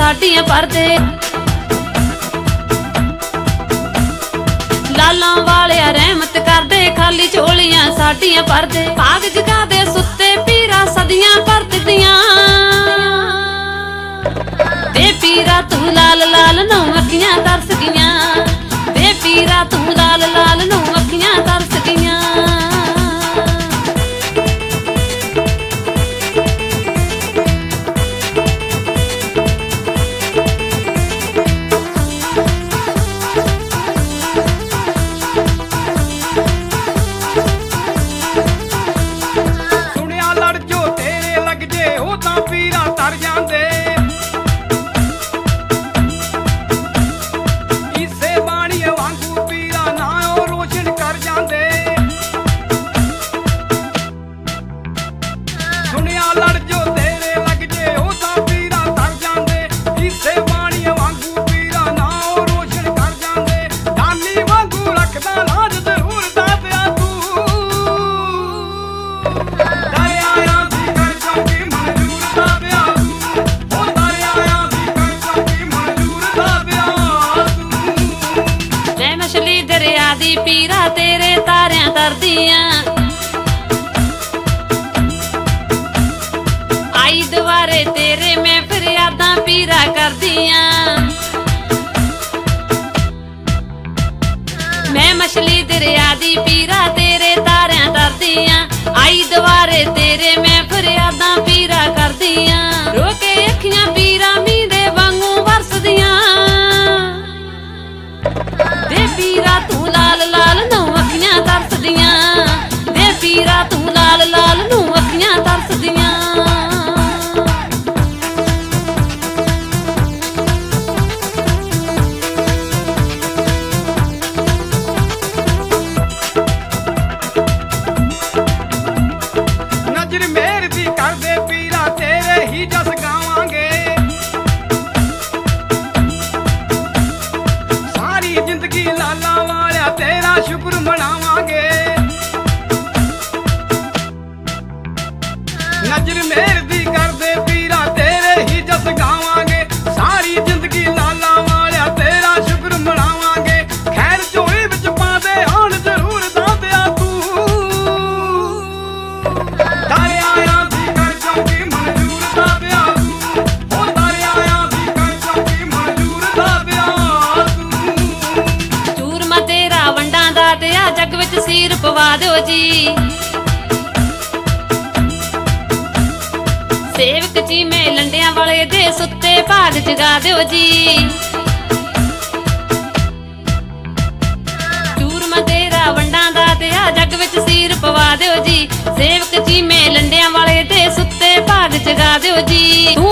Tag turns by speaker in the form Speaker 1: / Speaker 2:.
Speaker 1: साडियां परदे लालां वाले रहमत करदे खाली झोलियां साडियां परदे भाग जगा दे सुत्ते पीरा सदियां परदियां दे पीरा तू लाल लाल नौ अखियां तरस गईयां दे पीरा तू लाल लाल नौ अखियां तरस गईयां
Speaker 2: सुनिया लड़ जो तेरे लग जे हो तां पीरा तर जांदे इसे बाणी वांगू पीरा नाओ रोशन कर जांदे सुनिया लड़ जो तेरे लग जे हो तां पीरा तर जांदे इसे बाणी वांगू पीरा नाओ रोशन कर जांदे दानी वांगू रखदा लाज जरूर दादिया तू दरियाया दी कर चौकी मंजूर दादिया तू ओ दरियाया दी कर चौकी मंजूर दादिया तू
Speaker 1: मैं मछली दरिया दी पीरा तेरे तारियां तरदियां आई दुआरे तेरे मैं फरियादां पीरा करदियां मैं मछली दरिया दी पीरा तेरे तारियां तरदियां आई दुआरे तेरे मैं फरियादां पीरा करदियां रोके अखियां पीरा मींदे वांगू वरसदियां दे पीरा तू लाल लाल नौ अखियां तरसदियां दे पीरा तू लाल लाल नौ अखियां तरसदियां
Speaker 2: नजर मेर दी कर दे पीरा तेरे ही जस गावांगे सारी जिंदगी लाला वालिया तेरा शुक्र मनावांगे नजर मेर दी कर दे पीरा तेरे ही जस गावांगे सारी जिंदगी लाला वालिया तेरा शुक्र मनावांगे खैर झोली विच पांदे आण जरूर दादिया तू दरियाया दी कर चौकी मंजूर दादिया तू ओ दरियाया दी कर चौकी मंजूर दादिया तू
Speaker 1: चूरमा तेरा वंडां दा दिया जग विच सीर पवा दिओ जी सेवक जी मैं लंडियां वाले दे सुत्ते भाग जगा दिओ जी चूरमा तेरा वंडां दा दिया जग विच सीर पवा दिओ जी सेवक जी मैं लंडियां वाले दे सुत्ते भाग जगा दिओ जी तू